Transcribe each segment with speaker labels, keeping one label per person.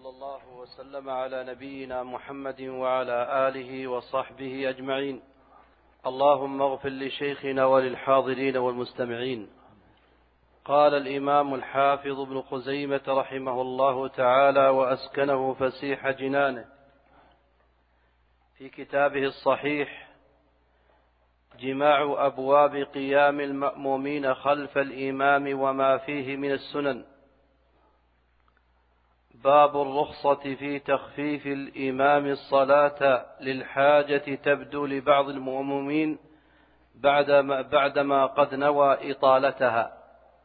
Speaker 1: وصلى الله وسلم على نبينا محمد وعلى آله وصحبه أجمعين. اللهم اغفر لشيخنا وللحاضرين والمستمعين. قال الإمام الحافظ ابن خزيمة رحمه الله تعالى وأسكنه فسيح جنانه في كتابه الصحيح جماع أبواب قيام المأمومين خلف الإمام وما فيه من السنن. باب الرخصة في تخفيف الإمام الصلاة للحاجة تبدو لبعض المأمومين بعدما قد نوى إطالتها.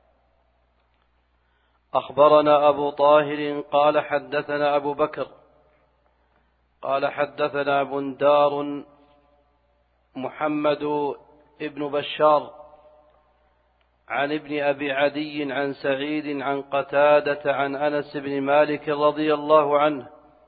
Speaker 1: أخبرنا أبو طاهر قال حدثنا أبو بكر قال حدثنا بندار محمد ابن بشار عن ابن أبي عدي عن سعيد عن قتادة عن أنس بن مالك رضي الله عنه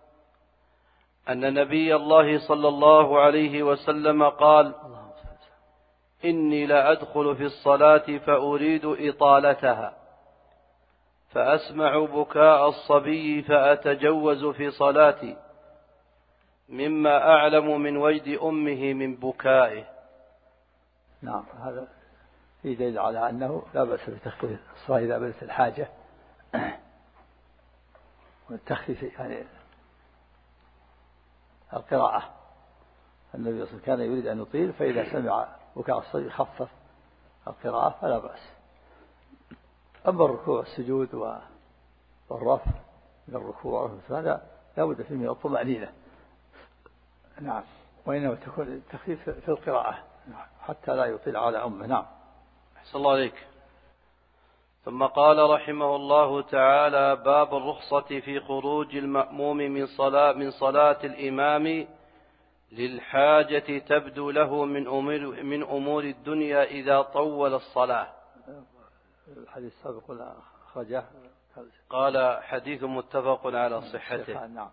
Speaker 1: أن نبي الله صلى الله عليه وسلم قال: إني لأدخل في الصلاة فأريد إطالتها فأسمع بكاء الصبي فأتجوز في صلاتي مما أعلم من وجد أمه من بكائه.
Speaker 2: نعم، هذا في دليل على أنه لا بأس بتخفيف الصلاة إذا بدت الحاجة، والتخفيف يعني القراءة. النبي صلى الله عليه وسلم كان يريد أن يطيل، فإذا سمع بكاء الصبي خفف القراءة فلا بأس. أما الركوع والسجود والرفع من الركوع فهذا لا بد فيه من الطمأنينة. نعم، وإنما تكون التخفيف في القراءة حتى لا يطيل على أمه. نعم.
Speaker 1: أحسن الله عليك. ثم قال رحمه الله تعالى: باب الرخصة في خروج المأموم من صلاة الإمام للحاجة تبدو له من أمور الدنيا إذا طول الصلاة.
Speaker 2: الحديث السابق أخرجه
Speaker 1: قال حديث متفق على صحته.
Speaker 2: نعم.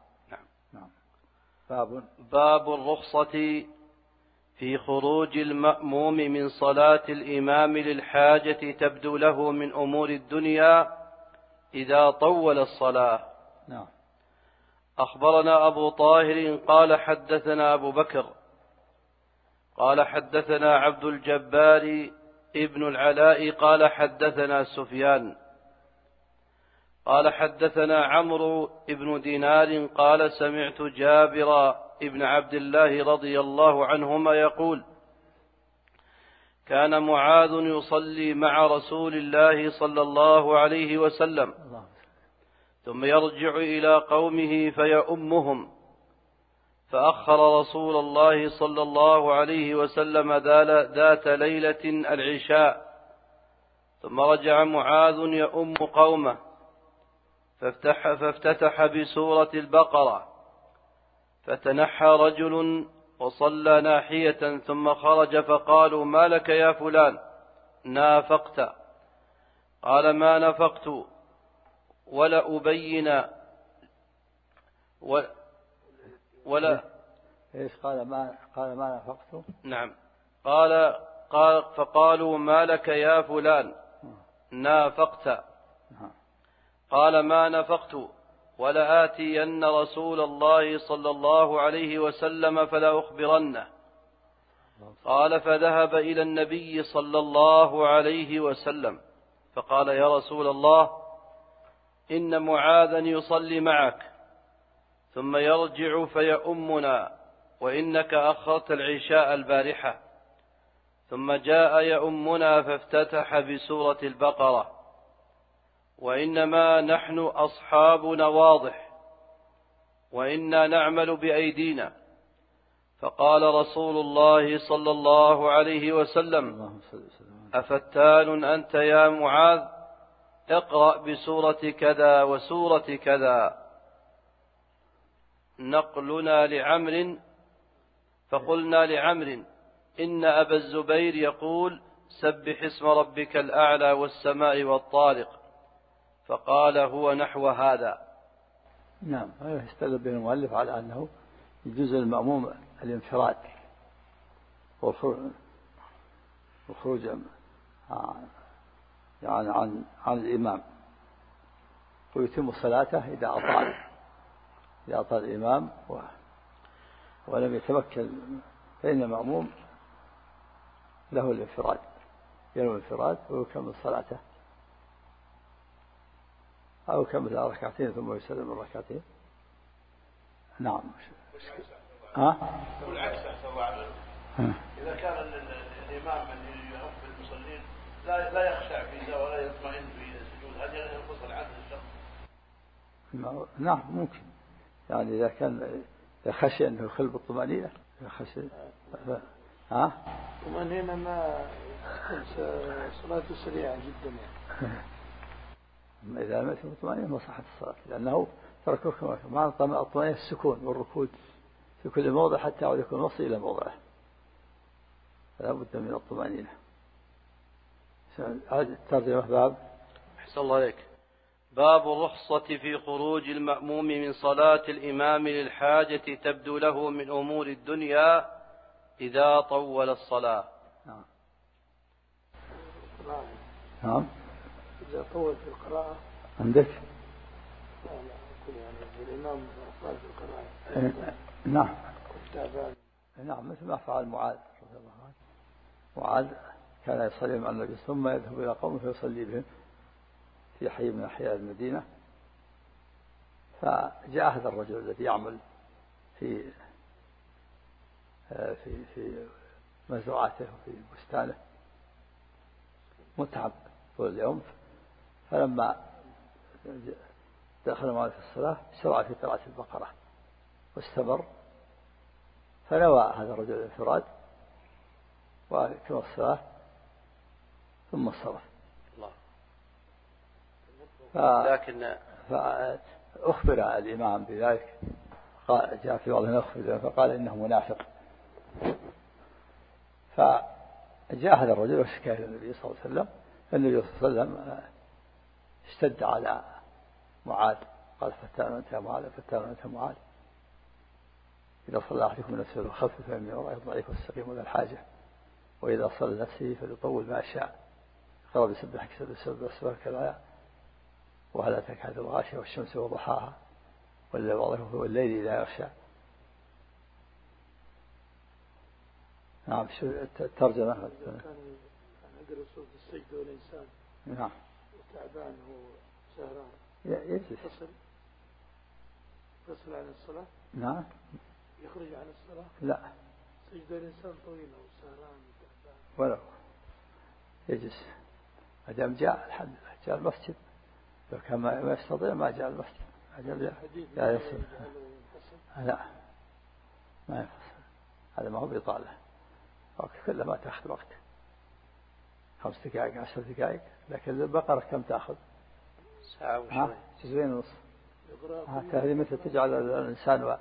Speaker 1: باب الرخصة في خروج المأموم من صلاة الإمام للحاجة تبدو له من أمور الدنيا إذا طول الصلاة.
Speaker 2: نعم.
Speaker 1: أخبرنا أبو طاهر قال حدثنا أبو بكر قال حدثنا عبد الجبار ابن العلاء قال حدثنا سفيان قال حدثنا عمرو ابن دينار قال سمعت جابر ابن عبد الله رضي الله عنهما يقول: كان معاذ يصلي مع رسول الله صلى الله عليه وسلم ثم يرجع إلى قومه فيؤمهم، فأخر رسول الله صلى الله عليه وسلم ذات ليلة العشاء، ثم رجع معاذ يؤم قومه فافتتح بسورة البقرة، فتنحى رجل وصلى ناحية ثم خرج فقالوا: ما لك يا فلان نافقت؟ قال: ما نفقت ولا أبين ولا
Speaker 2: إيش قال ما نفقت؟
Speaker 1: نعم، قال فقالوا: ما لك يا فلان نافقت؟ قال: ما نفقت ولآتين رسول الله صلى الله عليه وسلم فلا أخبرنه. قال: فذهب إلى النبي صلى الله عليه وسلم فقال: يا رسول الله، إن معاذا يصلي معك ثم يرجع فيؤمنا، وإنك أخرت العشاء البارحة. ثم جاء يؤمنا فافتتح بسورة البقرة، وإنما نحن أصحاب نواضح وإنا نعمل بأيدينا. فقال رسول الله صلى الله عليه وسلم: أفتان أنت يا معاذ؟ اقرأ بسورة كذا وسورة كذا. نقلنا لعمر فقلنا لعمر: إن أبا الزبير يقول: سبح اسم ربك الأعلى والسماء والطارق. فقال: هو نحو هذا.
Speaker 2: نعم، يستدل به المؤلف على أنه يجوز للمأموم الانفراد والخروج يعني عن الإمام، ويتم صلاته إذا أطال إذا أطال الإمام ولم يتمكن فإن المأموم له الانفراد، ينوي الانفراد ويكمل صلاته، أو يكمل ركعتين ثم يسلم من ركعتين. نعم.
Speaker 3: والعكس إذا كان الإمام من يخف المصلين لا يخشع في ولا يطمئن في السجود، هل ينقص العدد الشخص؟
Speaker 2: نعم ممكن، يعني إذا كان خشي أنه يخل بالطمأنينة، خشي
Speaker 3: الطمأنينة ما صلاته سريعة جدا يعني.
Speaker 2: إذا لم يكن بالطمأنينة ما صحت الصلاة، لأنه ترك ركن مع الطمأنينة السكون والركود في كل موضع حتى يعود يكون وصل إلى موضعه، لا بد من الطمأنينة. الترجمة باب.
Speaker 1: أحسن الله عليك. باب الرخصة في خروج المأموم من صلاة الإمام للحاجة تبدو له من أمور الدنيا إذا طول الصلاة.
Speaker 2: نعم.
Speaker 3: إذا طول في القراءة
Speaker 2: عندك؟
Speaker 3: لا أقول يعني الإمام أطال في القراءة.
Speaker 2: نعم.
Speaker 3: تعبان.
Speaker 2: نعم، مثل ما فعل معاذ رضي الله عنه. معاذ كان يصلي مع النبي ثم يذهب إلى قومه فيصلي بهم في حي من أحياء المدينة، فجاء هذا الرجل الذي يعمل في في في مزرعته وفي بستانه متعب طول اليوم، فلما دخل معه في الصلاة شرع في قراءة البقرة واستمر، فنوى هذا الرجل الانفراد وكمل الصلاة ثم انصرف.
Speaker 1: لكن
Speaker 2: فأخبر الإمام بذلك، جاء في بعض الأخبار فقال إنه منافق، فجاء هذا الرجل وشكاه إلى النبي صلى الله عليه وسلم، فالنبي صلى الله عليه وسلم اشتد على معاذ قال فتان أنت يا معاذ، فتان أنت معاذ، إذا صلى أحدكم نفسه فخفف فإني أراه الضعيف والسقيم وذا الحاجة، وإذا صلى نفسه فليطول ما شاء، قرأ بسبح سبح كذا، وهل أتاك هذه الغاشية والشمس وضحاها والليل إذا يغشى. نعم. شو الترجمة؟
Speaker 3: كان أقرأ سورة السجدة والإنسان.
Speaker 2: نعم.
Speaker 3: تعبان هو سهران.
Speaker 2: يجلس.
Speaker 3: فصل عن الصلاة.
Speaker 2: نعم.
Speaker 3: يخرج عن الصلاة.
Speaker 2: لا.
Speaker 3: سجدة الإنسان طويلة وسهران وتعبان.
Speaker 2: ولو يجلس ما دام جاء الحمد لله جاء المسجد، لو كان ما يستطيع ما جاء المسجد. لا يصير. لا ما ينفصل، هذا ما هو بإطالة، كل ما تأخذ وقت 5 دقائق 10 دقائق، لكن البقرة كم تأخذ؟
Speaker 1: ساعة وشوي،
Speaker 2: جزئين ونص. هذه مثل تجعل الإنسان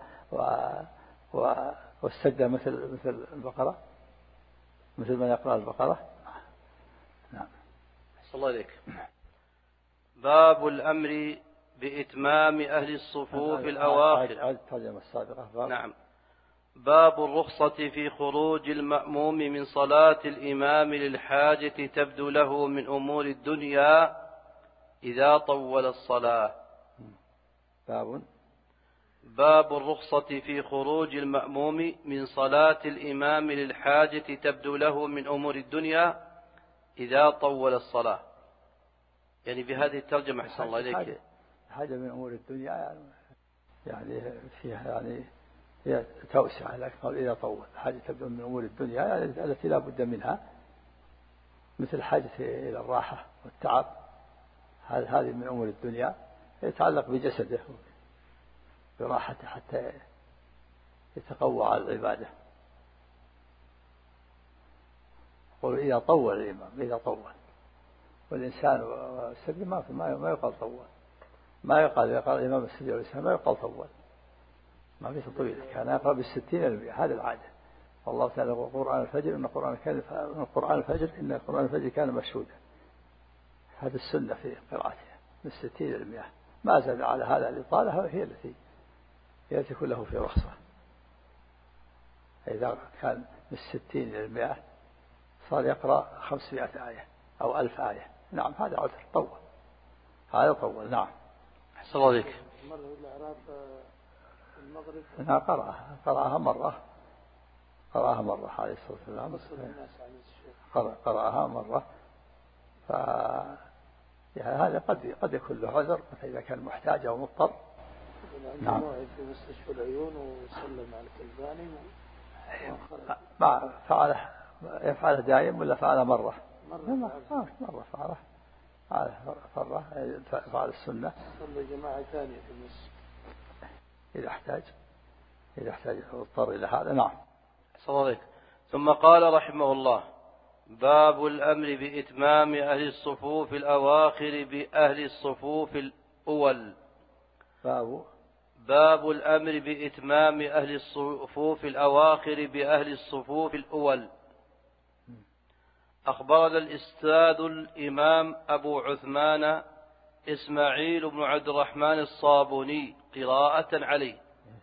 Speaker 2: والسجدة مثل البقرة، مثل ما يقرأ البقرة. نعم.
Speaker 1: صلى الله عليك. باب الأمر بإتمام أهل الصفوف الأواخر.
Speaker 2: الترجمة السابقة.
Speaker 1: نعم. باب الرخصة في خروج المأموم من صلاة الإمام للحاجة تبدو له من أمور الدنيا إذا طول الصلاة. باب الرخصة في خروج المأموم من صلاة الإمام للحاجة تبدو له من أمور الدنيا إذا طول الصلاة. يعني بهذه الترجمة أحسن الله إليك
Speaker 2: حاجة من أمور الدنيا يعني فيها يعني هي توسع، لكن إذا طول حاجة تبدو من أمور الدنيا يعني التي لا بد منها، مثل حاجة إلى الراحة والتعب، هذه من أمور الدنيا يتعلق بجسده براحته حتى يتقوى على العبادة. قل إذا طول الإمام، إذا طول، والإنسان والسجد ما يقال طول، ما يقال الإمام السجد والإنسان ما يقال طول، ما في تطويل، كان يقرأ ب60 هذا العادة. والله تعالى قرآن الفجر إن قرآن الفجر كان مشهودا، هذا السنة في قراءته من 60 إلى 100، ما زاد على هذا الإطالة هي التي يكون له في رخصة. إذا كان من 60 إلى 100 صار يقرأ 500 آية أو 1000 آية، نعم هذا عذر طول، هذا طول. نعم.
Speaker 1: أحسن الله عليك.
Speaker 3: مرة الأعراب المغرب
Speaker 2: قرأها مرة عليه الصلاة والسلام، قرأها مرة. يعني هذا قد يكون له عذر إذا كان محتاج أو مضطر.
Speaker 3: نعم. في مستشفى العيون وسلم على الكلباني
Speaker 2: ما يفعله دائم ولا فعله مرة فعله فعل السنة.
Speaker 3: صلى جماعة ثانية في المسجد
Speaker 2: إذا احتاج اضطر إلى هذا. نعم.
Speaker 1: صدق. ثم قال رحمه الله: باب الأمر بإتمام أهل الصفوف الأواخر بأهل الصفوف الأول. باب الأمر بإتمام أهل الصفوف الأواخر بأهل الصفوف الأول. أخبرنا الأستاذ الإمام أبو عثمان إسماعيل بن عبد الرحمن الصابوني قراءة عليه.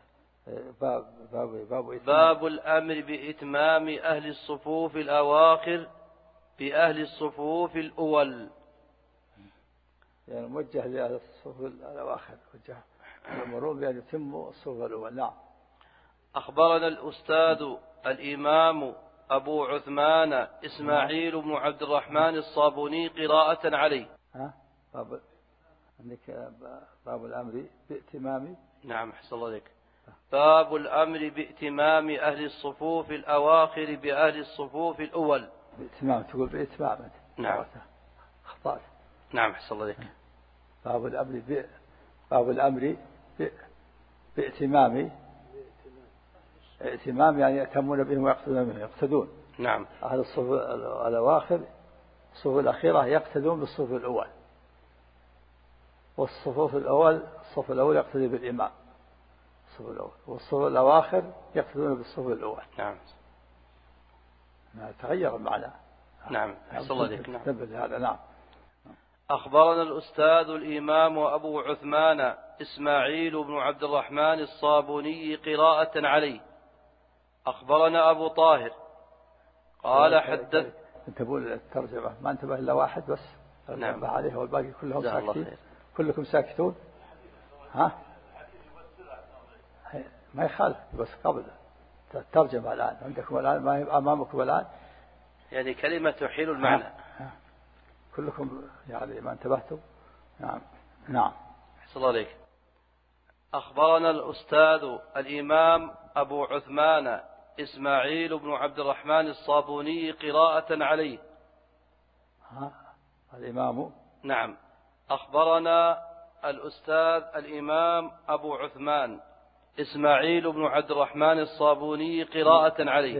Speaker 1: باب الأمر بإتمام أهل الصفوف الأواخر بأهل الصفوف الأول.
Speaker 2: يعني موجه لأهل الصفوف الأواخر، وجه يأمرون بأن يتموا الصفوف الأول. نعم.
Speaker 1: أخبرنا الأستاذ الإمام أبو عثمان إسماعيل بن عبد الرحمن الصابوني قراءة عليه.
Speaker 2: باب الأمر بائتمام.
Speaker 1: نعم، أحسن الله عليك. باب الأمر بائتمام أهل الصفوف الأواخر بأهل الصفوف الأول.
Speaker 2: بائتمام، تقول بائتمام.
Speaker 1: نعم.
Speaker 2: أخطأت.
Speaker 1: نعم، أحسن الله عليك.
Speaker 2: باب الأمر بائتمام. ائتمام يعني يأتمون بهم ويقتدون بهم، يقتدون.
Speaker 1: نعم.
Speaker 2: أهل الصفوف الأواخر الصفوف الأخيرة يقتدون بالصف الأول، والصفوف الأول الصف الأول يقتدي بالإمام الصف الأول، والصف الأواخر يقتدون بالصف الأول.
Speaker 1: نعم.
Speaker 2: تغير المعنى.
Speaker 1: نعم، أحسن الله عليك.
Speaker 2: هذا. نعم.
Speaker 1: أخبرنا الأستاذ الإمام أبو عثمان إسماعيل بن عبد الرحمن الصابوني قراءة عليه. أخبرنا أبو طاهر قال حدث.
Speaker 2: انتبهوا الترجمة، ما انتبه إلا واحد بس.
Speaker 1: نعم.
Speaker 2: عليه والباقي كلهم ساكتين. كلكم ساكتون. ما يخالف، بس قبل الترجمة الآن عندكم الآن، ما هي أمامكم الآن.
Speaker 1: يعني كلمة تحيل المعنى.
Speaker 2: كلكم يعني ما انتبهتم. نعم. نعم.
Speaker 1: أحسن الله عليك. أخبرنا الأستاذ الإمام أبو عثمان إسماعيل بن عبد الرحمن الصابوني قراءة عليه.
Speaker 2: الإمام.
Speaker 1: نعم. أخبرنا الأستاذ الإمام أبو عثمان إسماعيل بن عبد الرحمن الصابوني قراءة عليه.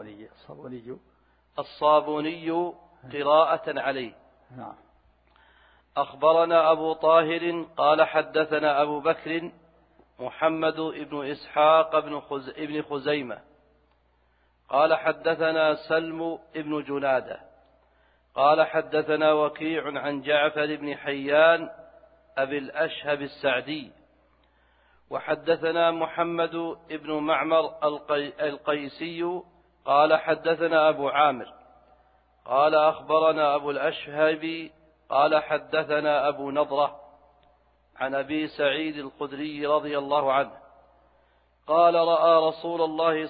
Speaker 1: الصابوني قراءة عليه.
Speaker 2: نعم.
Speaker 1: أخبرنا أبو طاهر قال حدثنا أبو بكر محمد بن إسحاق بن خزيمة قال حدثنا سلم بن جنادة قال حدثنا وكيع عن جعفر بن حيان أبي الأشهب السعدي وحدثنا محمد بن معمر القيسي قال حدثنا أبو عامر قال أخبرنا أبو الأشهب قال حدثنا أبو نضرة عن أبي سعيد الخدري رضي الله عنه قال رأى رسول الله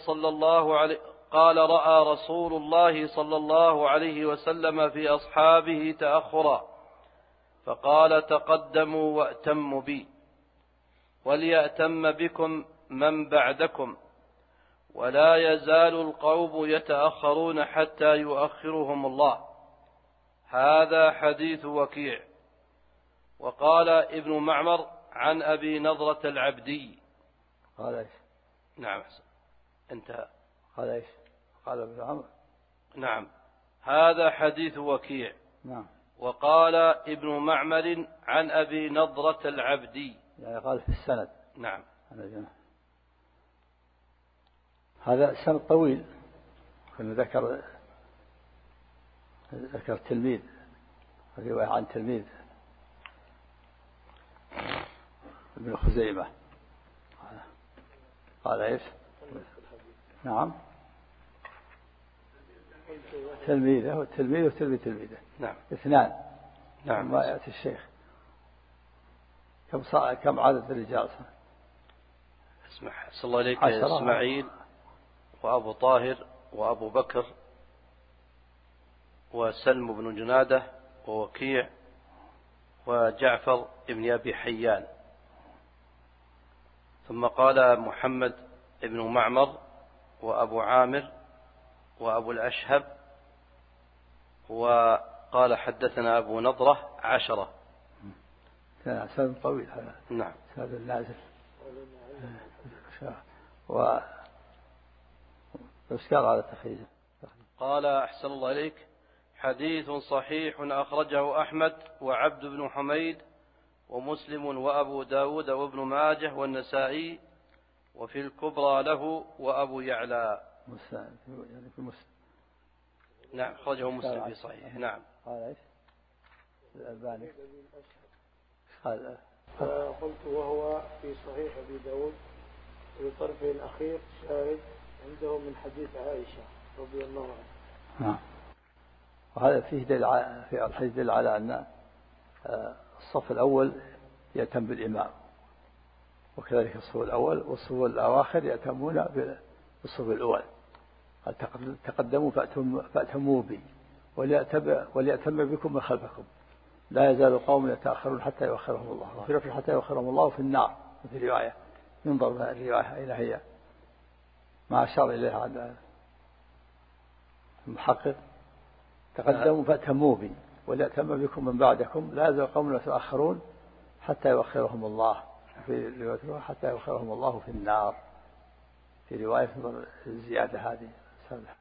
Speaker 1: صلى الله عليه وسلم في أصحابه تأخرا فقال تقدموا وأتموا بي وليأتم بكم من بعدكم ولا يزال القوم يتأخرون حتى يؤخرهم الله. هذا حديث وكيع. وقال ابن معمر عن أبي نضرة العبدي.
Speaker 2: قال إيش؟
Speaker 1: نعم انتهى.
Speaker 2: قال إيش؟ قال ابن عمرو.
Speaker 1: نعم. هذا حديث وكيع.
Speaker 2: نعم.
Speaker 1: وقال ابن معمر عن أبي نضرة العبدي.
Speaker 2: يعني قال في السند.
Speaker 1: نعم.
Speaker 2: هذا سند طويل. كنا ذكر تلميذ، رواية عن تلميذ ابن خزيمة. قال ايش؟ نعم. تلميذه وتلميذه وتلميذ تلميذه.
Speaker 1: نعم.
Speaker 2: اثنان.
Speaker 1: نعم.
Speaker 2: ما يأتي الشيخ. كم عدد الرجال؟
Speaker 1: اسمح صلى الله عليك إسماعيل وأبو طاهر وأبو بكر وسلم بن جنادة ووكيع وجعفر بن أبي حيان. ثم قال محمد بن معمر وأبو عامر وأبو الأشهب. وقال حدثنا أبو نضرة 10.
Speaker 2: سند طويل هذا.
Speaker 1: نعم.
Speaker 2: سند النازل. وإشكال على تخريجه.
Speaker 1: قال أحسن الله إليك: حديث صحيح أخرجه أحمد وعبد بن حميد ومسلم وأبو داود وابن ماجه والنسائي، وفي الكبرى له وأبو يعلى.
Speaker 2: يعني في مسلم.
Speaker 1: نعم أخرجه مسلم في صحيح. نعم.
Speaker 2: قال إيش؟ الألباني
Speaker 4: قلت وهو في صحيح أبي داود وبطرفه الأخير شاهد عنده من حديث عائشة رضي الله عنها.
Speaker 2: نعم. وهذا فيه في الحديث دل على أن الصف الأول يأتم بالإمام، وكذلك الصف الأول والصف الأواخر يأتمون بالصف الأول. تقدموا فأتموا بي وليأتم بكم من خلفكم، لا يزال قوم يتأخرون حتى يؤخرهم الله، وفي لفظ حتى يؤخرهم الله في النار. في رواية ينظر من الرواية إلى هي ما أشار إليها عند المحقق: تقدموا فأتموا بي وليأتم بكم من بعدكم، لا يزال قوم يتأخرون حتى يؤخرهم الله، في رواية حتى يؤخرهم الله في النار. في رواية تنظر الزيادة هذه سهلة.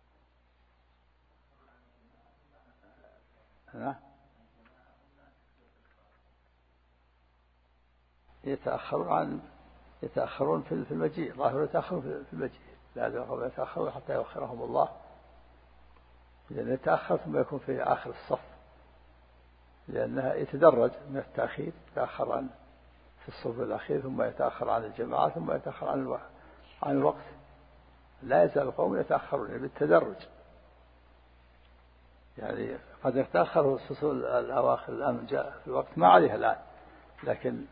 Speaker 2: يتأخرون في المجيء، ظاهر يتأخرون في المجيء، لا يزال قوم يتأخرون حتى يؤخرهم الله، لأن يتأخر ثم يكون في آخر الصف، لأنها يتدرج من التأخير، يتأخر عن في الصف الأخير ثم يتأخر عن الجماعة ثم يتأخر عن الوقت. لا يزال القوم يتأخرون يعني بالتدرج، يعني قد يتأخر الصف الأواخر الآن جاء في الوقت ما عليها الآن، لكن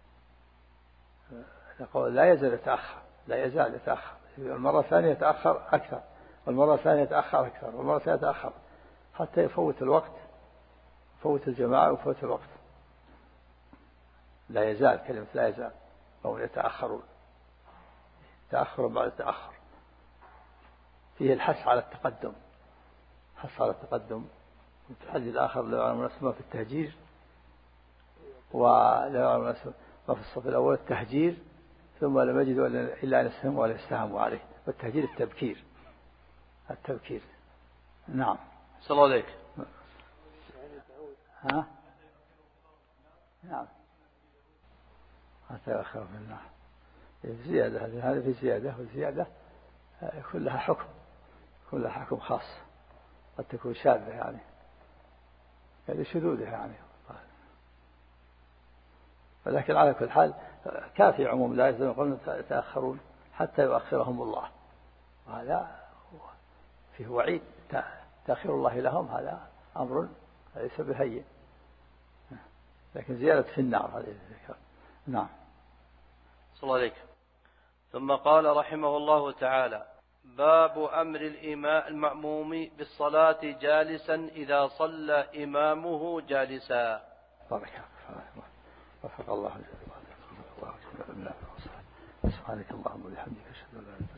Speaker 2: يقول لا يزال يتأخر، لا يزال يتأخر. المرة الثانية يتأخر أكثر، والمرة الثانية يتأخر أكثر، والمرة الثانية يتأخر حتى يفوت الوقت، يفوت الجماعة ويفوت الوقت. لا يزال، كلمة لا يزال، أو يتأخرون تأخر بعد تأخر. فيه الحث على التقدم، حث على التقدم. في الحديث الآخر لا يعلم الناس ما في التهجير، ولا يعلم الناس ما في الصف الأول التهجير، ثم لم يجدوا إلا أن يسهموا ولا يستهموا عليه. والتهجير التبكير. نعم.
Speaker 1: صلى الله عليك.
Speaker 2: نعم. حتى يؤخر من النار. زيادة، هذه في زيادة، والزيادة كلها حكم خاص، قد تكون شاذة يعني شذوذها يعني. ولكن على كل حال كافي عموم لا يزال قوم يتأخرون حتى يؤخرهم الله، وهذا فيه وعيد. تأخير الله لهم هذا أمر ليس بهين، لكن زيادة في النار هذه. نعم.
Speaker 1: صلى الله عليك. ثم قال رحمه الله تعالى: باب أمر المأموم بالصلاة جالسا إذا صلى إمامه جالسا.
Speaker 2: بارك الله. وفق الله. سبحانك اللهم وبحمدك، أشهد أن لا إله إلا أنت، أستغفرك وأتوب إليك.